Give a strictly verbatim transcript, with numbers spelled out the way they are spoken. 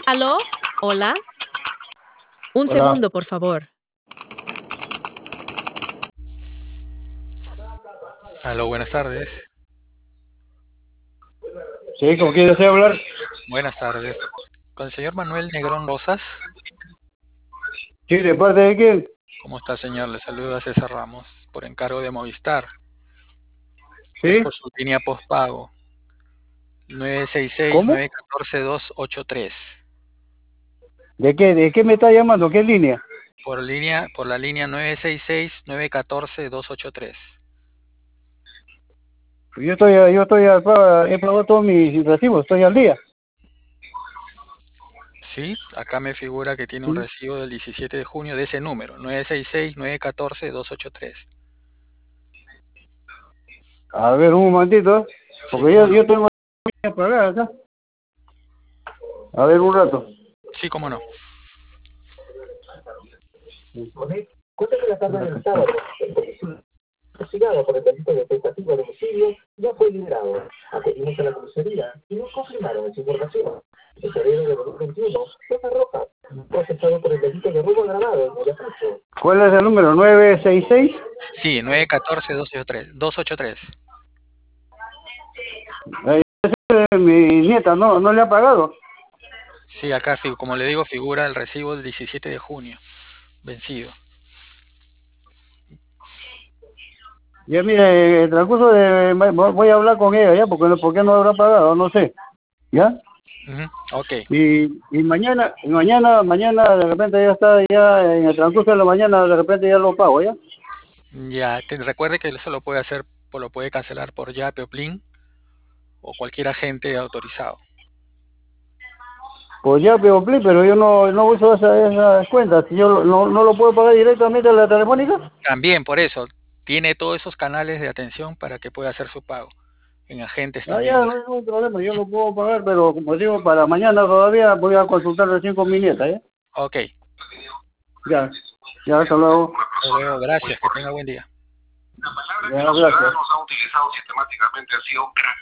¿Aló? ¿Hola? Un Hola. segundo, por favor. Aló, buenas tardes. Sí, ¿con quién desea hablar? Buenas tardes. Con el señor Manuel Negrón Rosas. Sí, ¿de parte de quién? ¿Cómo está, señor? Le saluda César Ramos, por encargo de Movistar. Es ¿Sí? por su línea postpago. nueve seis seis, ¿Cómo? nueve uno cuatro, dos ocho tres. ¿De qué? ¿De qué me está llamando? ¿Qué línea? Por línea, por la línea nueve seis seis, nueve uno cuatro, dos ocho tres. Yo estoy, yo estoy, al pa- he pagado todos mis recibos, estoy al día. Sí, acá me figura que tiene un Sí. recibo del diecisiete de junio de ese número, nueve seis seis, nueve uno cuatro, dos ocho tres. A ver, un momentito, Sí, porque cómo yo, no. yo tengo que pagar acá. A ver, un rato. Sí, cómo no. Cuenta que la tarde del sábado, el policía, investigado por el delito de tentativa de homicidio, ya fue liberado. Acudimos a la comisaría y nos confirmaron esa información. En febrero de dos mil veintiuno, Rosa Rojas, procesado por el delito de robo agravado en Ayacucho. ¿Cuál es el número? ¿nueve seis seis? Sí, nueve uno cuatro, dos ocho tres. dos ocho tres. Eh, mi nieta no, no le ha pagado. Sí, acá, fi- como le digo, figura el recibo del diecisiete de junio, vencido. Ya mire, en el transcurso de... Voy a hablar con ella, ¿ya? Porque, no- ¿por qué no habrá pagado? No sé, ¿ya? Ujú, ok, Y, y mañana, y mañana, mañana de repente ya está, ya en el transcurso de la mañana de repente ya lo pago, ¿ya? ya, te recuerde que eso lo puede hacer, o lo puede cancelar por Yape o Plin o cualquier agente autorizado. Pues ya, pero, pero yo no, no uso esa, esas cuentas. Si yo no, no lo puedo pagar directamente a la telefónica. También por eso, tiene todos esos canales de atención para que pueda hacer su pago. En agentes Ah, también. ya, no hay ningún problema, yo lo puedo pagar, pero como digo, para mañana todavía voy a consultar recién con mi nieta, ¿ya? Ok, Ya, ya, hasta luego. hasta luego, gracias, que tenga buen día. Ya, gracias.